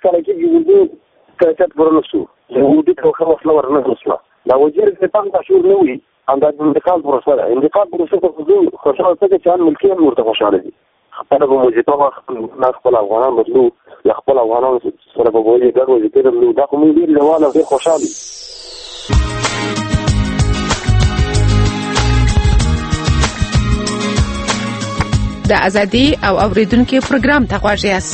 کله کېږي اردو کیفیت پوره شو اردو ته ښه مسله ورنه شوه دا وزیر دفاع مشهور نه وي همدا د انتقال پروسه ده انتقال پروسه ته زه خوشحاله څه چې ملکیان ورته خوشحاله دي خپله به وظیفه خپل افغانان بدلو یا خپل افغانانو سره به ولې ګډ وظیفې درلو دا خو موږ ډېر لیوال او ډېر خوشحال یو. د ازادي او اوریدونکو پروګرام ته غواړئ یاست.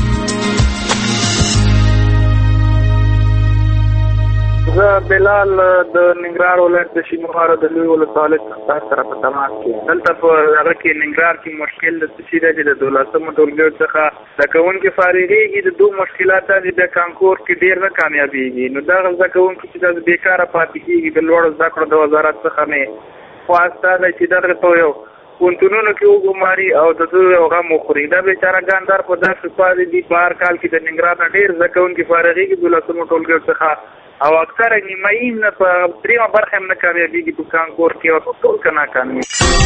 زه بلال د ننګرهار ولایت د شینوارو د لوی ولسوالۍ څخه سره په تماس کې دلته په هغه کې ننګرهار کې مشکل د څه شي دی چې د 12مو ټولګیو څخه زده کوونکي فارغېږي د دوه مشکلات دي د کانکور کې ډېر نه کامیابېږي نو دغه زده کوونکي چې د بیکاره پاتې کېږي د لوړو زده کړو د وزارت څخه مې خواسته ده چې دغه ته یو پونتونونو کې وګماري او د دوی یو غم وخوري دا بیچاره ګاندار په داسې پاتې دي په هر کال کې د ننګرهار نه ډېر زده کوونکي فارغېږي 12مو ټولګیو څخه او اکثره نیمایي نه په دریمه برخه هم نه کامیابېږي په کانکور کې او ټول که ناکامي.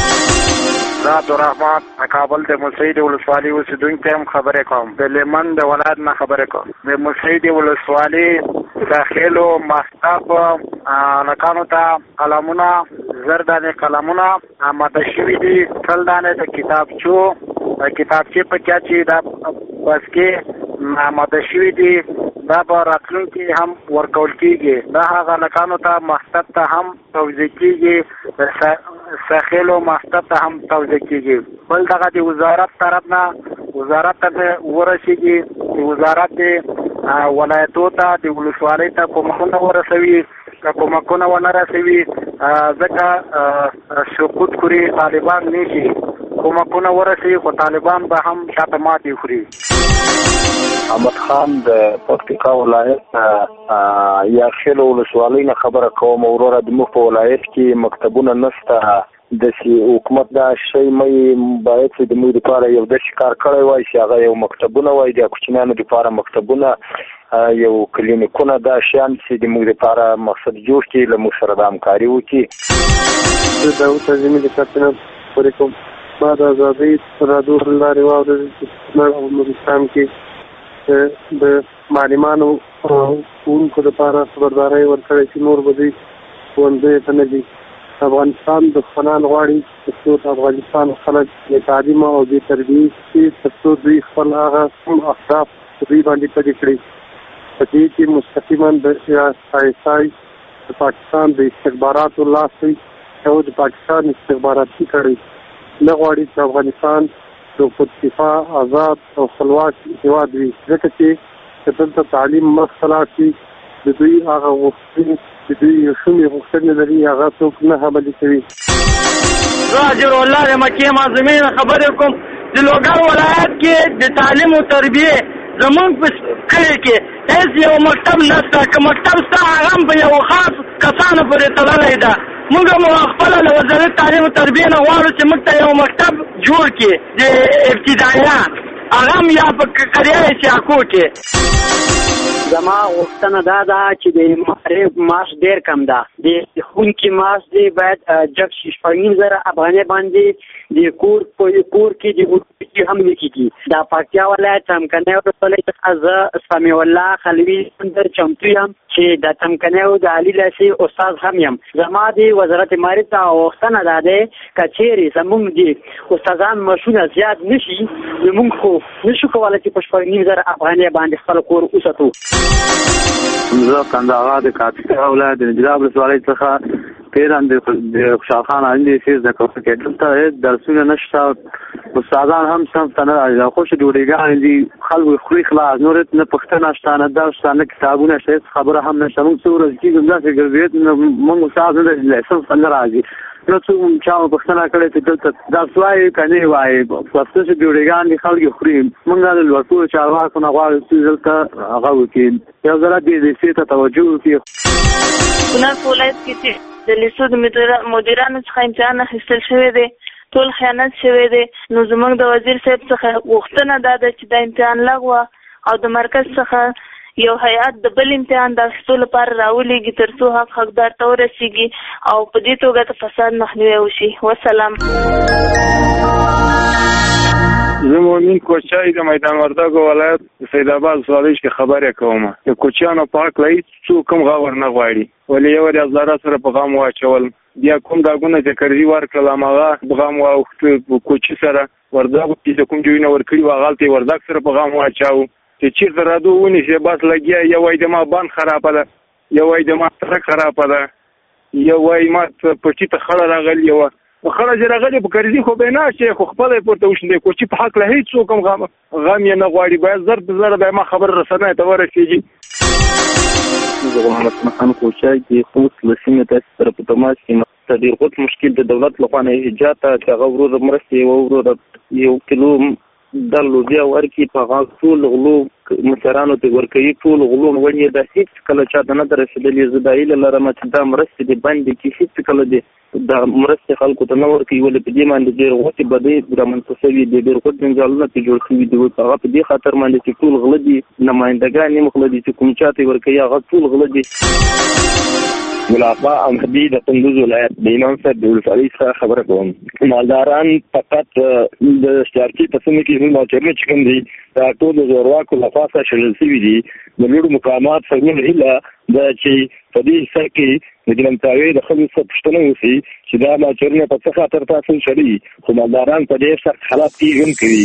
زه عبدالرحمن کابل د موسهي ولسوالۍ اوسېدونکی یم. خبرې کوم د لیمن د ولایت نه خبرې کوم. د موسهي ولسوالۍ داخلو مکتب هلکانو ته قلمونه 1000 دانې قلمونه آماده شوي دي 100 دانې د کتابچې په چا چې دا بس کې آماده شوي دي دا به راتلونکي هم ورکول کېږي. دا هغه هلکانو ته مکتب ته هم توزیع کېږي ساخلو مکتب ته هم توزیع کېږي. بل دغه د وزارت طرف نه وزارت ته ورسېږي د وزارت د ولایتو ته د ولسوالۍ ته کومکونه ورسوي که کومکونه ونه رسوي ځکه سقوط کړي طالبان نشي کومکونه ورسوي خو طالبان به هم شاته ماتې خوري. احمد خان د پکتیکا ولایت یا خیلو ولسوالۍ نه خبره کوم. وروره د موږ په ولایت کې مکتبونه نشته د حکومت دا شی مې باید چې د موږ لپاره یو داسې کار کړی وای چې هغه یو مکتبونه وای د کوچنیانو لپاره مکتبونه یو کلینیکونه دا شیان چې د موږ لپاره مقصد جوړ کړي له موږ سره د همکاري وکړي. زه داود عظیمي د کاپټن پورې کوم ما د ازادۍ رادیو لارې واورېدل چې نورستان کې د معلمانو ښوونکو لپاره خبرداری ورکړی چې نور به دوی ښوونځیو ته نه ځي. افغانستان دښمنان غواړي ترڅو د افغانستان خلک بې تعلیمه او بې تربیې شي ترڅو دوی خپل هغه کوم اهداف په دوی باندې پلي کړي. په دې کې مستقیما د ISI د پاکستان د استخباراتو لاس وي او د پاکستان استخباراتي کړي نه غواړي چې افغانستان د خودکفا آزاد او خپلواک هېواد وي ځکه چې دلته تعلیم مخته لاړ شي د دوی هغه غوښتنې د دوی یو شمېر غوښتنې لري هغه څوک نه عملي کوي. زه حجر الله د مکې معظمې نه خبرې کوم. د لوګر ولایت کې د تعلیم او تربیې زمونږ په کلي کې هېڅ یو مکتب نشته. که مکتب شته هغه هم په یو خاص کسانو پورې تړلی ده. موږ هم خپله له وزارت تعلیم او تربیې نه غواړو چې موږ ته یو مکتب جوړ کړي د ابتدایه هغه هم یا په قریه سیاکو کې. زما غوښتنه دا ده چې د محارب معاش ډېر کم ده. د ښوونکي معاش دی باید جګ شي 2.5 افغانۍ باندې د کور کې د اردو هم نه کېږي. د پکتیا ولایت څمکنیو ولسوالۍ څخه زه سمیع الله خلوي در چمتو یم چې د څمکنیو د علي لاسي استاد هم یم. زما د وزارت مالیې ته غوښتنه دا ده که چیرې زموږ د استادان معاشونه زیات نه شي نو موږ خو نشو کولی چې په 2.5 افغانۍ باندې خپل کور وساتو. زه کندهار د کاپیټا ولایت د نجراب ولسوالۍ څخه پیران د خوشحال خان اندي سیز د کوڅه کې دلته درسونه نشته استادان هم سم نه راځي خو چې ډوډۍ دي خلک خوري خلاص نور نه پښتنه شته نه درس نه کتابونه شته خبره هم نشته موږ څو ورځې کې داسې ګرځېد موږ استاد نه لایسنس نه راځي نو څو چا پښتنه کړي چې دلته درس وایي کني وایي پښتو چې ډوډۍ خلک خوري موږ د ورکو چارواکو نه غواړو چې دلته هغه وکړي یو ځل دې ته توجه وکړي. کونړ ولایت کې د لیسو د مدیرانو څخه امتحان اخیستل شوی دی ټول خیانت شوی دی نو زموږ د وزیر صاحب څخه غوښتنه دا ده چې د امتحان لغوه او د مرکز څخه یو هیئت د بل امتحان د اخیستو لپاره راولېږي ترڅو حقدار ته ورسېږي او په دې توګه د فساد مخنیوی وشي. وسلام. زه مؤمن کوچای د میدان وردګو ولایت سید آباد ولسوالۍ کې خبرې کوم. د کوچیانو پاک لای څوک هم غوړ نه غواړي، ولې یو د زړه سره پیغام واچول بیا کوم داګونه چې کړی ورکړل هغه پیغام واوخت کوچی سره وردګو چې کوم جوړینه ورکړي واغالته وردګ سره پیغام واچاو چې چیرته راځو ونی چې بس لګیا یو وای د ما بان خراب ده، یو وای د ما تر خراب ده، یو وای ما پټی ته خړه راغلی و خرج راغلی په کرزي خو به نه شي خو خپل پورته وشندې کوچی په حق له هیڅ څوک غم یې نه غواړي، باید زر به ما خبر رسنه ته ورسیږي. زه محمد خان کوچای کې خوست لسینه تاسو سره په تماس کې ډېر غوښت مشکل د دولت لخوا نه ایجاد ته هغه ورو مرستې او ورو یو کیلو د لوبیا ورکی په غاښول غلو مشرانو ته ورکوي ټول غلو ونی د هیڅ کله چا نه درسېدلې زدایله لرم چې دا مرستې د باندې کې هیڅ کله دي دا مرستې خلکو ته نه ورکوي ولې په دې باندې ډېر غوښتي بدې د منتصوي د ډېر غوښت جنجالونه ته جوړ شوي دي هغه په دې خاطر باندې چې ټول غل دي نمائندګان یې مخ دي چې کوم چاته ورکوي هغه ټول غل دي. ملابا امهدی د کندوز ولایت د امام صاحب د ولسوالۍ څخه خبره کوم. مالداران فقط د اشتراکي تصمیم کې موټرونه چې کوم دي دا ټول زورواکو لپاره شړل شوي دي. د لوړو مقامات فرمون هله دا چې په دې سر کې د ګرمتاوي د خلکو څخه پوښتنه وشي چې دا موټرونه په څه خاطر تاسو شړي، خو مالداران په ډېر سخت حالات کې ژوند کوي.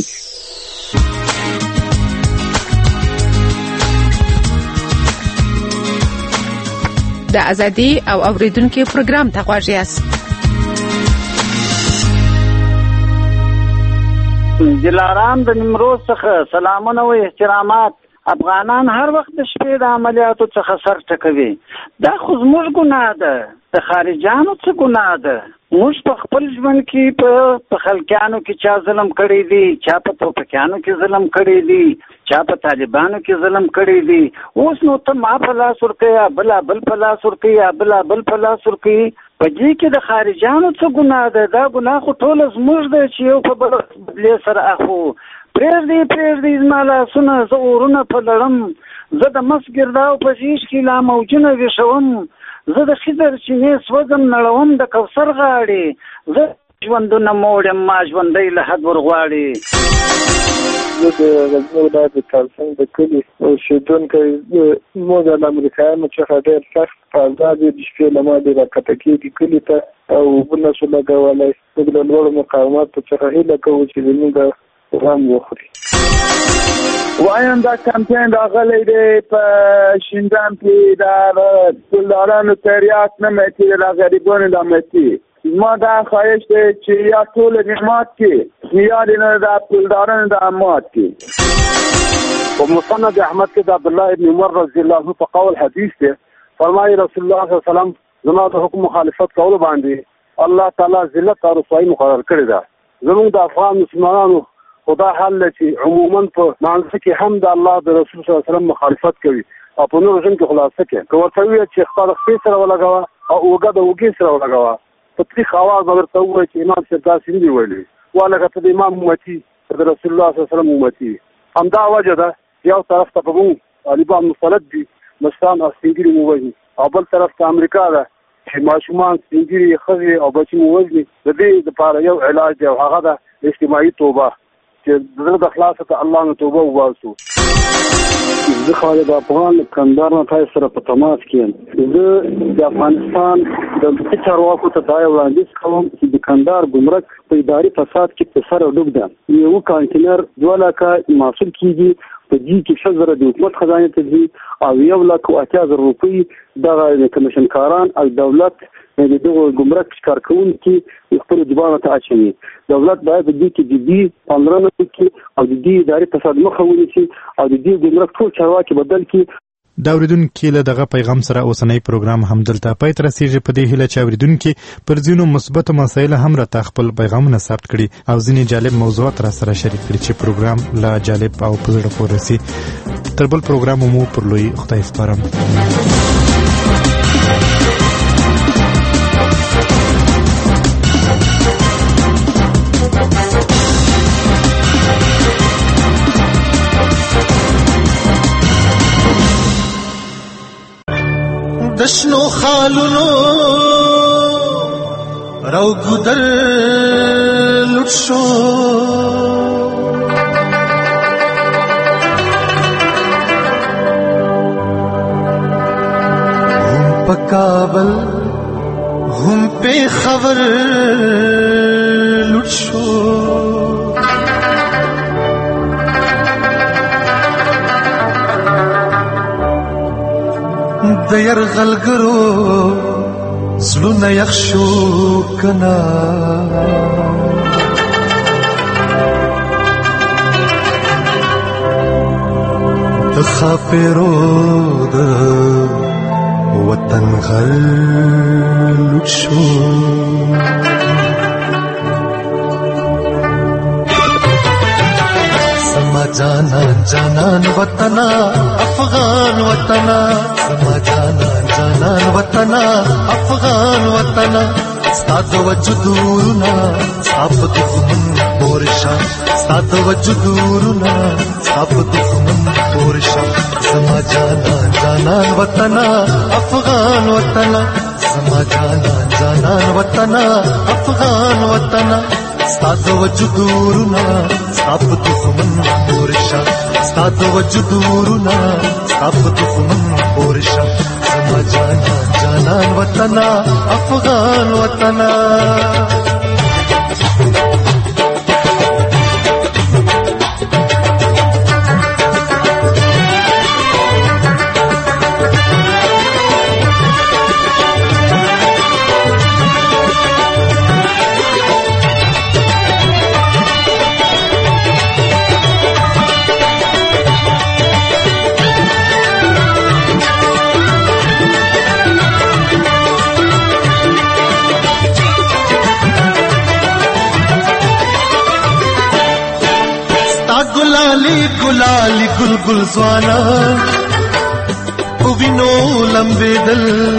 د ازادي او اوریدونکو پروګرام ته غواړئ یاست. دلارام د نیمروز څخه سلامونه او احترامات. افغانان هر وخت د شپې د عملیاتو څخه سر ټکوي، دا خو زموږ ګناه ده، د خارجانو څه ګناه ده؟ موږ په خپل ژوند کې په خلکیانو کې چا ظلم کړی دی، چا په توپکیانو کې ظلم کړی دی، چا په طالبانو کې ظلم کړی دی. اوس نو ته ما په لاس ورکوي یا بل په لاس ورکوي یا بل په لاس ورکوي. په دې کې د خارجانو څه ګناه ده؟ دا ګناه خو ټول زموږ ده چې یو په بل بدلې سره اخو پرېږدي زما لاسونه زه اورونه په لړم، زه د مس ګرداو په شیش کې لا موجونه ویښوم، زه د خضر چینې سوځم نړوم د کوثر غاړې، زه ژوندونه موړم ما ژوندی له حد ورغواړي. زه د غزني ولایت د کالسنګ د کلي اوسېدونکی موږ د امریکایانو څخه ډېر سخت په ازادي د شپې له ما ډېر راکښته کېږي کلي ته او اوبه نشو لګولی. موږ د لوړو مقاماتو څخه هیله کوو چې زموږ غم وخوري. وایم دا کمپین راغلی دی په شینجان کې د پولدارانو تریاک نه مټي د غریبانو د مټي. ما دا خواهش دی چې یا ټول نعمت کې یا د پولدارانو د امات کې. په مسند احمد کې د عبدالله ابن عمر رضی الله عنه په قول حدیث دی فرمایي رسول الله صلی الله علیه وسلم زما د حکم مخالفت کولو باندې الله تعالی ذلت او رسوایی مقرر کړی ده. زموږ د افغان مسلمانانو خدا حل چې عموما په مانځ کې هم د الله د رسول صلی الله علیه وسلم مخالفت کوي او په نور ژوند کې خلاصه کوي. که ورته وي چې خپل خپل سره ولګوا او اوګه د اوګې سره ولګوا په تاریخ आवाज ورته وایي چې امام صاحب تاسو دی ویلي ولکه ته د امام امتی د رسول الله صلی الله علیه وسلم امتی. همدا وجه ده یو طرف ته په مو طالبان مسلط دي مستان او سنگری مو وایي او بل طرف ته امریکا ده چې ماشومان سنگری خزي او بچي مو وایي. د دې لپاره یو علاج دی او هغه د اجتماعي توبه چې د خلاصه ته الله نه توبه وباسو. زه خالد افغان کندهار نه تاسو سره په تماس کې زه د افغانستان د چارواکو ته دا وړاندیز کوم چې د کندهار ګمرک په اداري فساد کې په سر ډوب ده. یو کانټینر 2 لکه محصول کیږي په دې کې 6000 د حکومت خزانه ته دي او 1,80,000 روپۍ د کمیشن کاران او دولت د دغه ګمرک کارکونکو خپل ځوانه ته اچوي. دولت باید د دې کې جدي پاملرنه وکړي او د دې اداري فساد مخه ونیسي او د دې ګمرک ټول چارواکي بدل کړي. دا اوریدونکو له دغه پیغام سره اوسنۍ پروګرام هم دلته پای ته رسیږي. په دې هیله چې اوریدونکو پر ځینو مثبت مسایل هم راته خپل پیغامونه ثبت کړي او ځینې جالب موضوعات را سره شریک کړي چې پروګرام لا جالب او په زړه پورې رسي. تر بل پروګرام مو پر لوی خدای سپارم. دشنو خالونو رو گدر لټ شو پکابل هم په خبر لټ شو د يرغلګرو زلونه یخ شو کنا د خاپیرو د وطن غل لټ شو سما جانان وطنا افغان وطنا سما جانان وطنا افغان وطنا ستاد وجودورنا صاحب دښمن پورشا ستاد وجودورنا صاحب دښمن پورشا سما جانان وطنا افغان وطنا سما جانان وطنا افغان وطنا ستاد وجودورنا صاحب دښمن پورشا ستاد وجودورنا صاحب دښمن پورشا سما جانان وطنا افغان وطنا गुलाली गुलगुल ज़वाना उविनो लंबे दल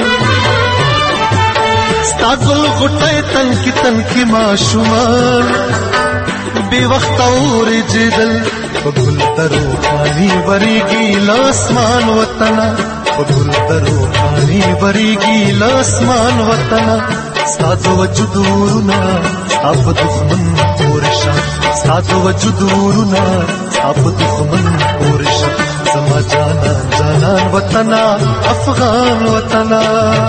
स्तागुल गुटे तनकी माशुमा बेवक्त और जिदल गुल दरो पानी बरीगी लासमान वतना गुल दरो पानी बरीगी लासमान वतना स्तादो वजुदूरना अब दुश्मन पोरशा स्तादो वजुदूरना अब दुश्मन पोरशा समा जानन वतना अफगान वतना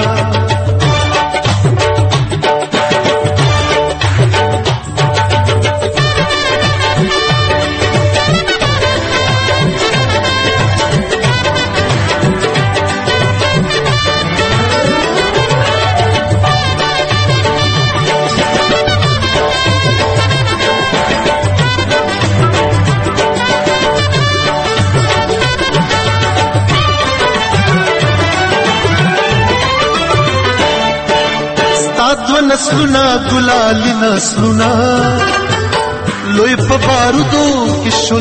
नस्लुना गुलाली नस्लुना लोई बारूदो किशुल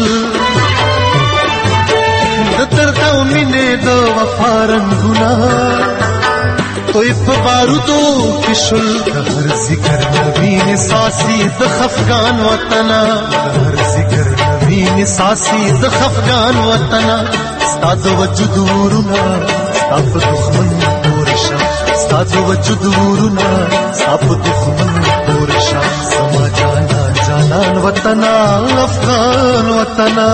दर्दा मिने दो वफारंगुना तोई बारूदो किशुल हर जिगर नवीन सासी द खफगान वतना हर जिगर नवीन सासी द खफगान वतना स्ताद वजुदूरना अब दुश्मन पोरशा स्ताद वजुदूरना अब दुश्मन पोरशा समा जानन वतना अफगान वतना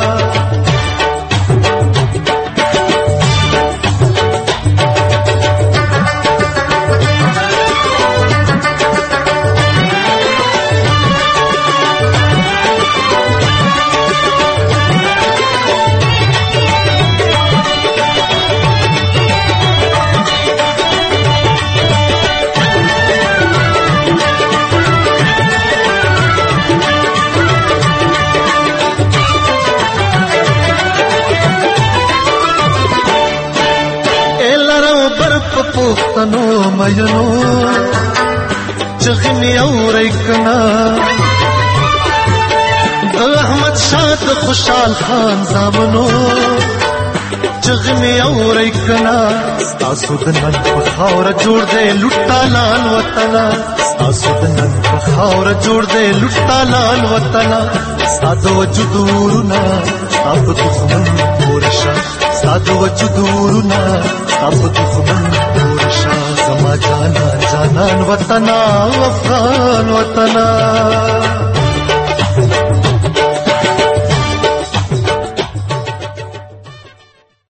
पोख्तनो मयनो चगनी और एकना अहमद शाह खुशाल खान जामनो चगनी और एकना आसुदनन पखावर जोड़ दे लुट्टा लाल वतना आसुदनन पखावर जोड़ दे लुट्टा लाल वतना सादो वजुदूरना अब दुश्मन पोरशा सादो वजुदूरना अब दुश्मन पोरशा समा जानन वतना अफगान वतना